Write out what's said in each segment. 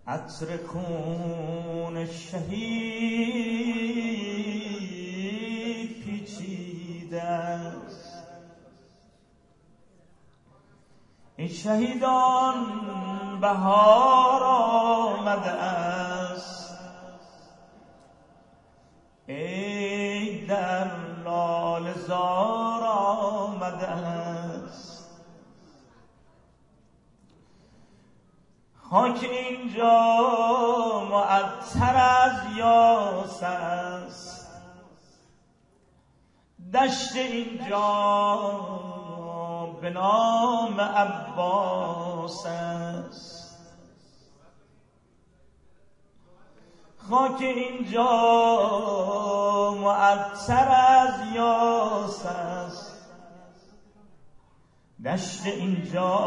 عطر خون شهید پیچیده است. این شهیدان بهار آمده است، ای در لاله زار آمده است. خاک اینجا معطر از یاس است، دشت اینجا به نام عباس است. خاک اینجا معطر از یاس است، دشت اینجا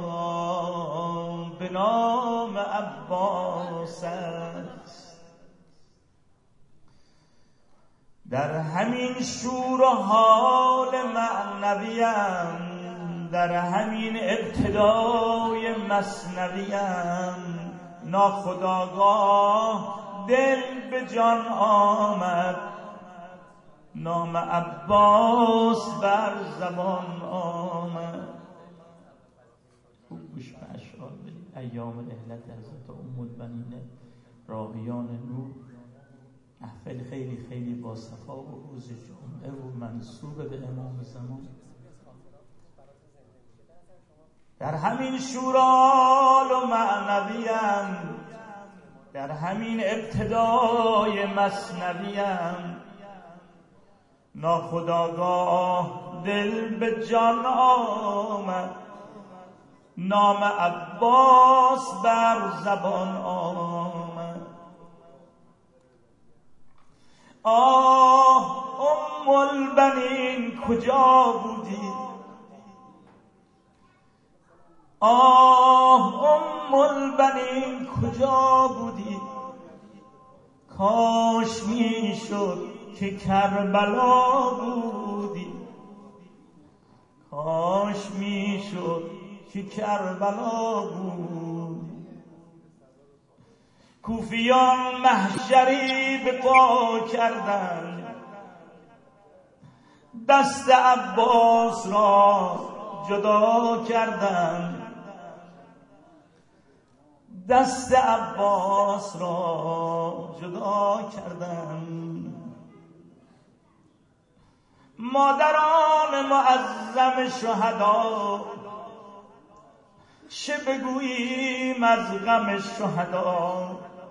به نام عباس است. در همین شور و حال معنویم، در همین ابتدای مثنویم، ناخودآگاه دل به جان آمد، نام عباس بر زبان آمد. خوب گوش به اشعار بدید. ایام رحلت حضرت ام البنین راویان نور، محفل خیلی خیلی با صفا و روز جمعه و منسوب به امام زمان. در همین شورال و معنویم، در همین ابتدای مثنویم، ناخودآگاه دل به جان آمد، نام عباس بر زبان آمد. آه ام البنین کجا بودی؟ آه ام البنین کجا بودی؟ کاش میشد که کربلا بودی، کاش میشد که کربلا بودی. کوفیان محشری به پا کردند، دست عباس را جدا کردند، دست عباس را جدا کردند. مادران معظم شهدا، چه بگوییم از غم شهدا؟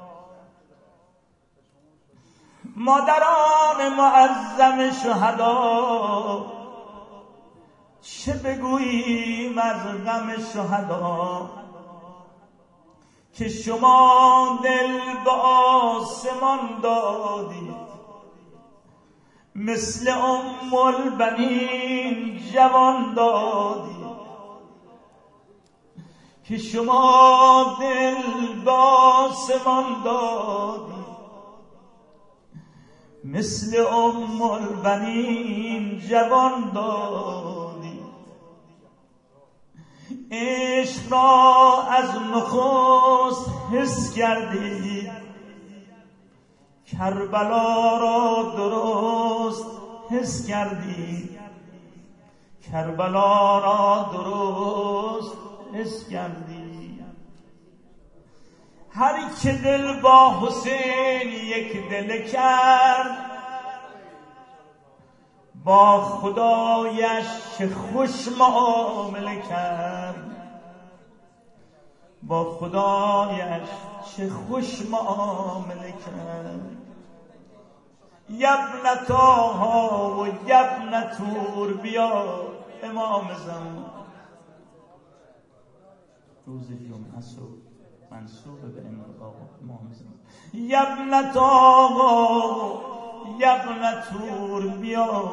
مادران معظم شهدا، چه بگوییم از غم شهدا؟ که شما دل به آسمان دادید، مثل ام البنین جوان دادید. که شما دل به آسمان دادید، مثل ام البنین جوان دادید. عشق را از نخست حس کردید، کربلا را درست حس کردید، کربلا را درست حس کردید. هر که دل با حسین یک دل کرد، با خدایش چه خوش معامله کرد، با خدایش چه خوش معامله کرد. یبن طاها و یبن طور، بیا امام زمان. روز جمعه صبح منصوب به امام زمان. یبن طاها یبن طور، بیا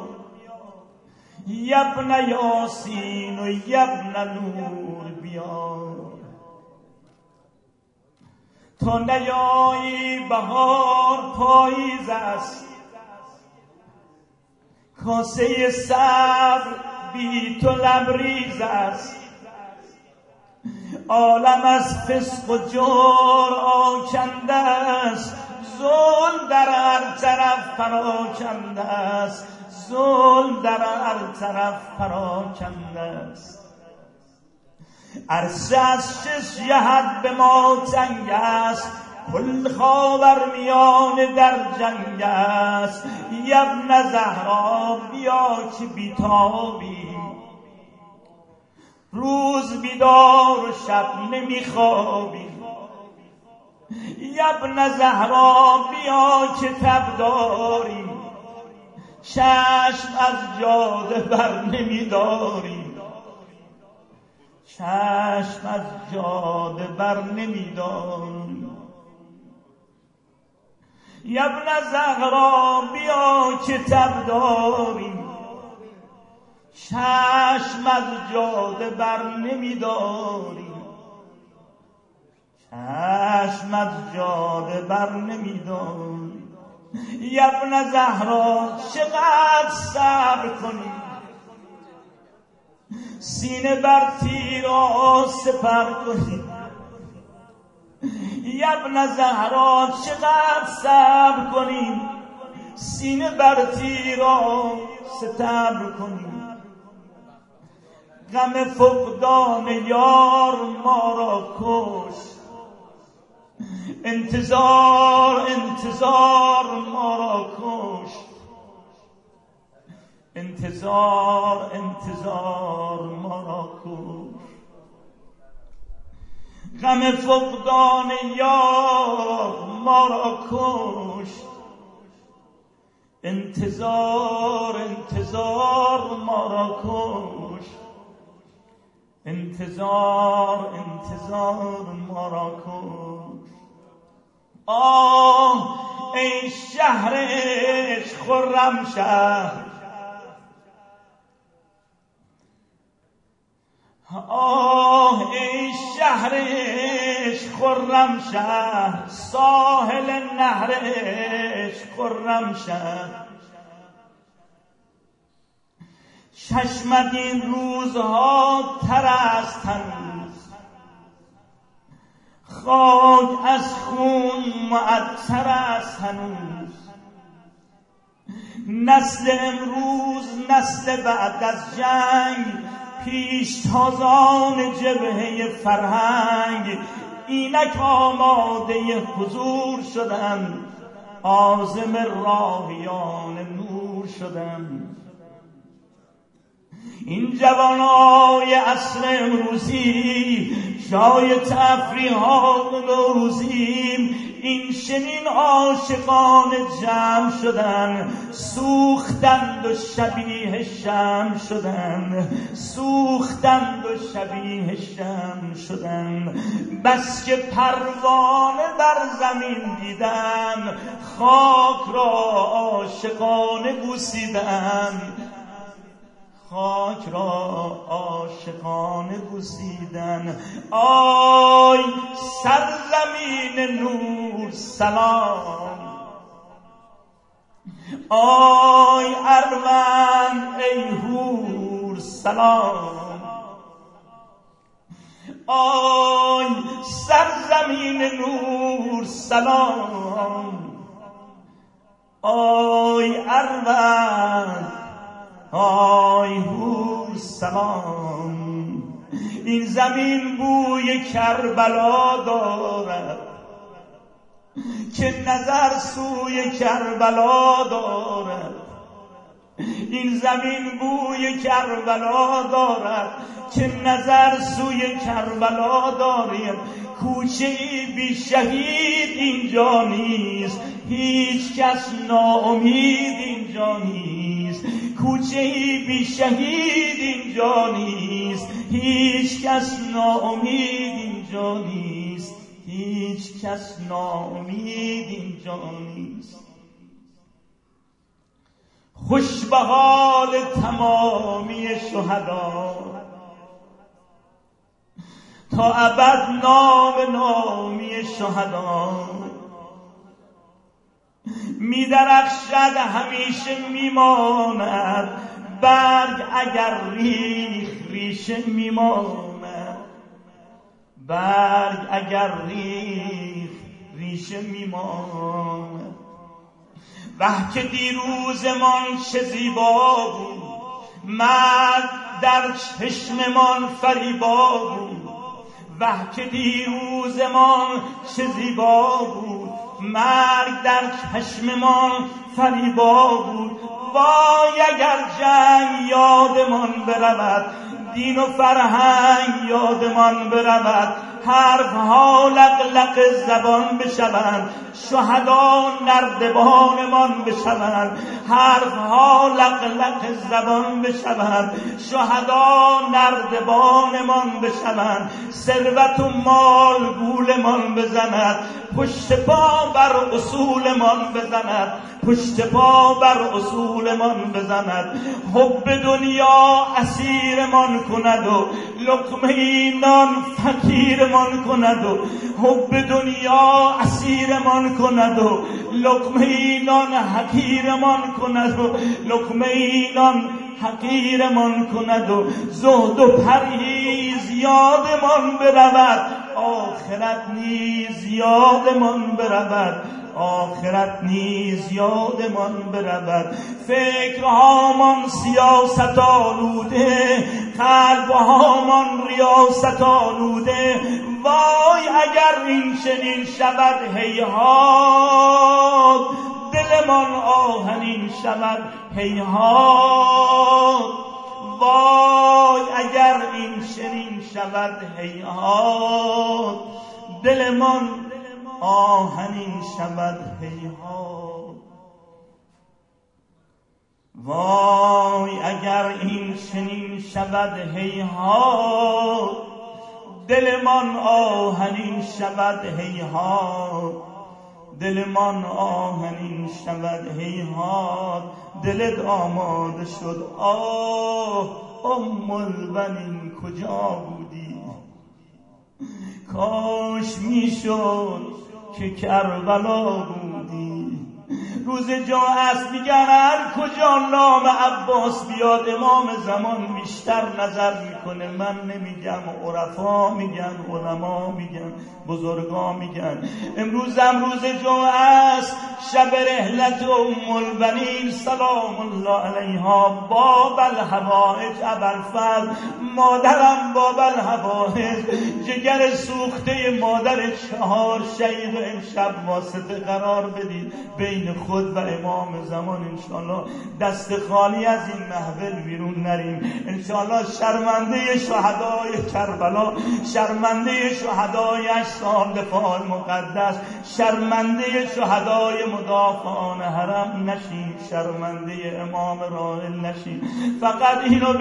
یبن یاسین و یبن نور، بیا. تا نیایی بهار پاییز است، کاسه صبر بی تو لبریز است. عالم از فسق و جور طرف پراکنده است، ظلم در هر طرف پراکنده است. عرصه از 6 جهت به ما تنگ است، کل خاورمیانه در جنگ است. ابن زهرا بیا که بیتابی، روز بیدار و شب نمیخوابی. ابن زهرا بیا که تب داری، چشم از جاده بر نمیداری، چشم از جاده بر نمیداری. ابن زهرا بیا که تب داری، چشم از جاده بر نمیداری، چشم از جاده بر نمیداری. ابن زهرا چقدر صبر کنی، سینه بر تیرا سپر کنی. ابن زهرا چقدر صبر کنی، سینه بر تیرا ستبر کنی. غم فقدان یار ما را کش، انتظار ما را کش، انتظار ما را کش. غم فقدان یار ما را کش، انتظار ما را کش، انتظار ما را کش. آه ای شهر عشق خرم شهر، آه ای شهر عشق خرم شهر، ساحل نهر عشق خرم شهر. چشمت این روزها تر است هنوز، خاک از خون معطر است هنوز. نسل امروز نسل بعد از جنگ، پیشتازان جبهه فرهنگ، اینک آماده حضور شدن، عازم راهیان نور شدن. این جوانای عصر امروزی جای تفریحات نوروزی، این شنین عاشقان جمع شدن، سوختند و شبیه شمع شدن، سوختند و شبیه شمع شدن. بس که پروانه بر زمین دیدن، خاک را عاشقانه بوسیدن، خاک را عاشقانه بوسیدن. آی سرزمین نور سلام، آی اروند ای هور سلام، آی سرزمین نور سلام، آی اروند آی هور سلام. این زمین بوی کربلا دارد که نظر سوی کربلا دارد. این زمین بوی کربلا دارد که نظر سوی کربلا دارد. کوچه ای بی شهید اینجا نیست، هیچ کس ناامید اینجا نیست. کوچه ای بی شهید اینجا نیست، هیچ کس ناامید اینجا نیست، هیچ کس ناامید اینجا نیست. خوش به حال تمامی شهدا، تا ابد نامی شهدا. می درخشد همیشه میماند، برگ اگر ریشه میماند، برگ اگر ریشه میماند. وه که دیروزمان چه زیبا بود، مرد در چشممان فریبا بود. وه که دیروزمان چه زیبا بود، مرگ در چشممان فریبا بود. وای اگر جنگ یادمان برود، دین و فرهنگ یادمان برود، حرفها لقلق زبان بشوند، شهدا نردبانمان بشوند. حرفها لقلق زبان بشوند، شهدا نردبانمان بشوند. ثروت و مال گولمان بزند، پشت پا بر اصولمان بزند، پشت پا بر اصولمان بزند. حب دنیا اسیرمان کند و لقمه نان فقیرمان کند و حب دنیا اسیرمان کند و لقمه نان حقیرمان کند و لقمه نان حقیرمان کند و زهد و پرهیز یادمان برود، آخرت نیز یادمان برود، آخرت نیز یادمان برود. فکرهامان سیاست آلوده، قلبهامان ریاست آلوده. وای اگر این چنین شود هیهات، دلمان آهنین شود هیهات. وای اگر این چنین شود هیهات، دلمان آهنین شود هیهات. وای اگر این چنین شود هیهات، دلمان آهنین شود هیهات. دلمان آهنین شود هیهات. دلت آماده شد آه ام البنین کجا بودی؟ کاش میشد که کربلا بودی. روز جمعه میگن هر کجا نام عباس بیاد امام زمان بیشتر نظر میکنه. من نمیگم، عرفا میگن، علما میگن، بزرگا میگن. امروز جمعه است، شب رحلت ام البنین سلام الله علیها. باب الحوائج ابوالفضل، مادرم باب الحوائج، جگر سوخته مادر 4 شیخ امشب واسطه قرار بدید بین خود و امام زمان. انشاءالله دست خالی از این محفل بیرون نریم. انشاءالله شرمنده شهدای کربلا، شرمنده شهدای اجساد دفاع مقدس، شرمنده شهدای مدافعان حرم نشیم، شرمنده امام راحل نشیم. فقط اینو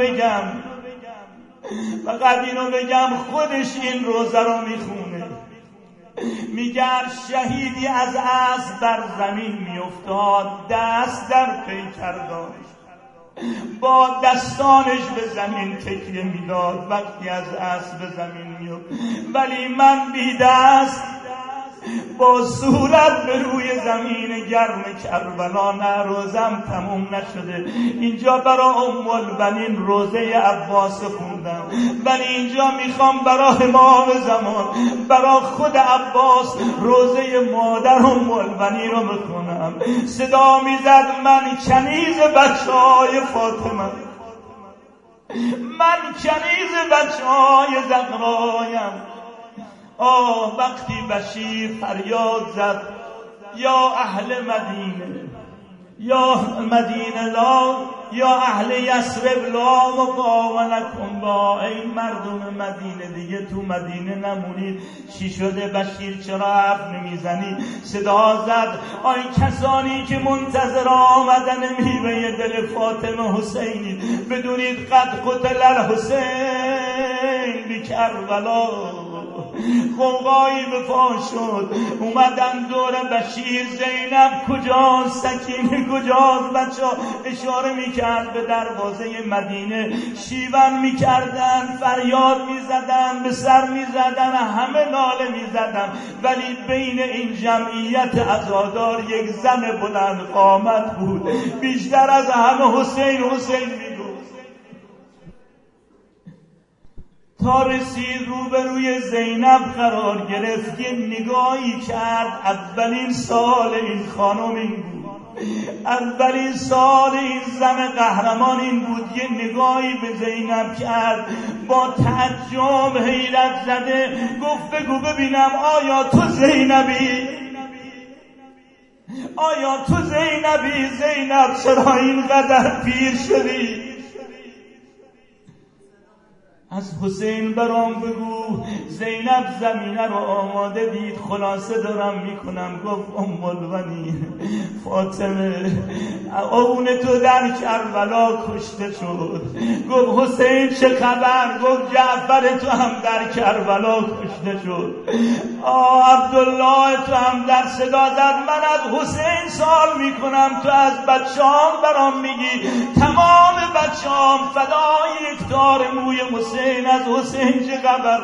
بگم خودش این روزه رو میخونه. میگن شهیدی از اسب در زمین میافتاد، دست در پیکر داشت، با دستانش به زمین تکیه میداد وقتی از اسب به زمین میافتاد. ولی من بی دست با صورت به روی زمین گرم کربلا، نه روزم تموم نشده. اینجا برای ام البنین روزه عباس خوندم، ولی اینجا میخوام برای امام زمان، برای خود عباس روزه مادر ام البنین رو بخونم. صدا میزد من کنیز بچهای فاطمه، من کنیز بچهای زهرایم. وقتی بشیر فریاد زد یا اهل مدینه، یا مدینه لا، یا اهل یثرب لا مقام لکم با، ای مردم مدینه دیگه تو مدینه نمونید. چی شده بشیر، چرا حرف نمیزنی؟ صدا زد آی کسانی که منتظر آمدن میوه دل فاطمه حسینی، بدونید قد قتل الحسین بکربلا. قوقایی به پا شد، اومدن دور بشیر. زینب کجاست؟ سکینه کجاست؟ بچه اشاره میکرد به دروازه مدینه. شیون میکردن، فریاد میزدن، به سر میزدن، همه ناله میزدن. ولی بین این جمعیت عزادار یک زن بلند قامت بود، بیشتر از همه حسین میگفت. تا رسید روبروی زینب قرار گرفت، یه نگاهی کرد. اولین سال این خانم این بود، اولین سال این زن قهرمان این بود یه نگاهی به زینب کرد، با تعجب حیرت زده گفت بگو ببینم آیا تو زینبی؟ آیا تو زینبی؟ زینب چرا اینقدر پیر شدی؟ از حسین برام بگو. زینب زمینه رو آماده دید، خلاصه دارم میکنم. گفت ام البنین فاطمه اون تو در کربلا کشته شد. گفت حسین چه خبر؟ گفت جعفر تو هم در کربلا کشته شد. عبدالله تو هم در صدا زد من از حسین سوال میکنم، تو از بچه‌ام برام میگی؟ تمام بچه‌ام فدای یک تار موی حسین. از حسین چه خبر؟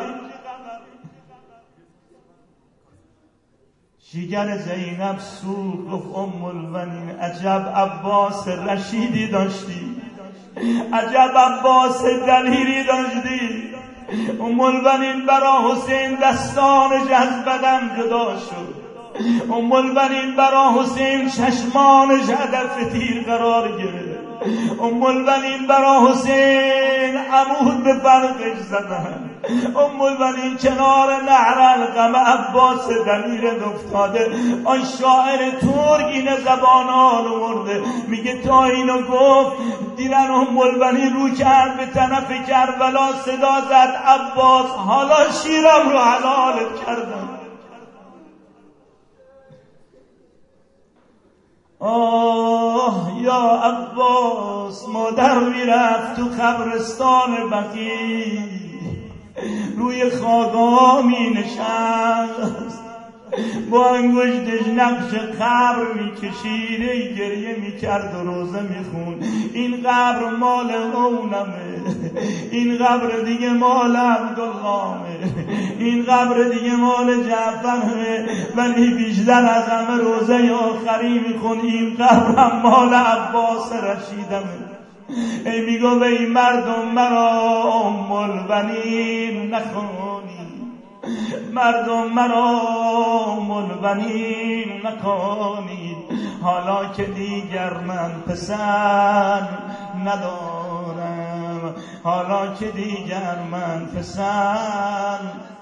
جگر زینب سوخت. گفت ام البنین عجب عباس رشیدی داشتی، عجب عباس دلیری داشتی. ام البنین برا حسین دستانش از بدن جدا شد. ام البنین برا حسین چشمانش هدف تیر قرار گرفت. ام البنین برا حسین عمود به فرقش زدن. ام البنین کنار نهر القمه عباس دلیر افتاده. آن شاعر ترک این زبانان مرده میگه تا اینو گفت دیرن ام البنین رو کرد به طرف کربلا، صدا زد عباس حالا شیرم رو حلالت کردم. آه یا عباس، مادر میرفت تو قبرستان بقیع، روی خاک‌ها می نشست، با انگشتش نقش قبر میکشید، گریه میکرد و روزه میخون. این قبر مال اونمه، این قبر دیگه مال عبداللهمه، این قبر دیگه مال جعفرمه، ولی بیشتر از همه روزه آخری میخون این قبرم مال عباس رشیدمه. ای میگو به این مردم مرا ام البنین نخونی، مردم مرا ام البنین نکنید، حالا که دیگر من پسر ندارم، حالا که دیگر من پسر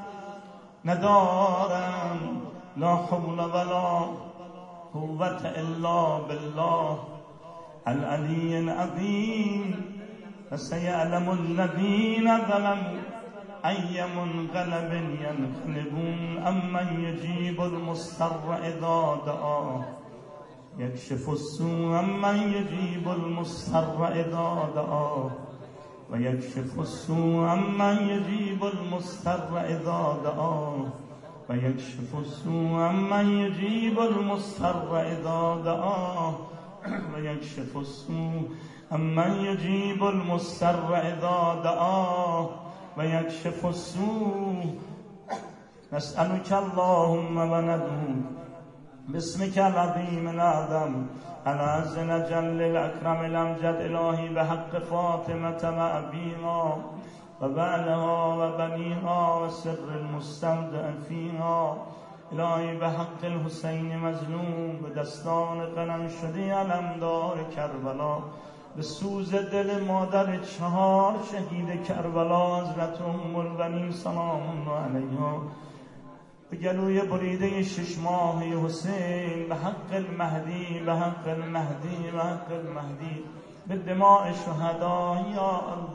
ندارم. لا حول ولا قوة الا بالله العلی العظیم. فسيعلم الذين ظلموا أي منقلب ينقلبون. أمن يجيب المضطر إذا دعاه يكشف السوء، أمن يجيب المضطر إذا دعاه ويكشف السوء، أمن يجيب المضطر إذا دعاه ويكشف السوء، أمن يجيب المضطر إذا دعاه ويكشف السوء، أمن يجيب المضطر إذا دعاه ويكشف السوء. نسألك اللهم وندعوك باسمك العظيم الأعظم العز الأجل الأكرم الأمجد إلهي بحق فاطمة وأبيها وبعلها وبنيها وسر المستودع فيها، الهی به حق الحسین مظلوم به دستان قلم شده علمدار کربلا، به سوز دل مادر 4 شهید کربلا حضرت ام البنین سلام الله علیها، به گلوی بریده 6 ماهه حسین، به حق المهدی، به حق المهدی، به حق المهدی، به دماء شهدا یا الله.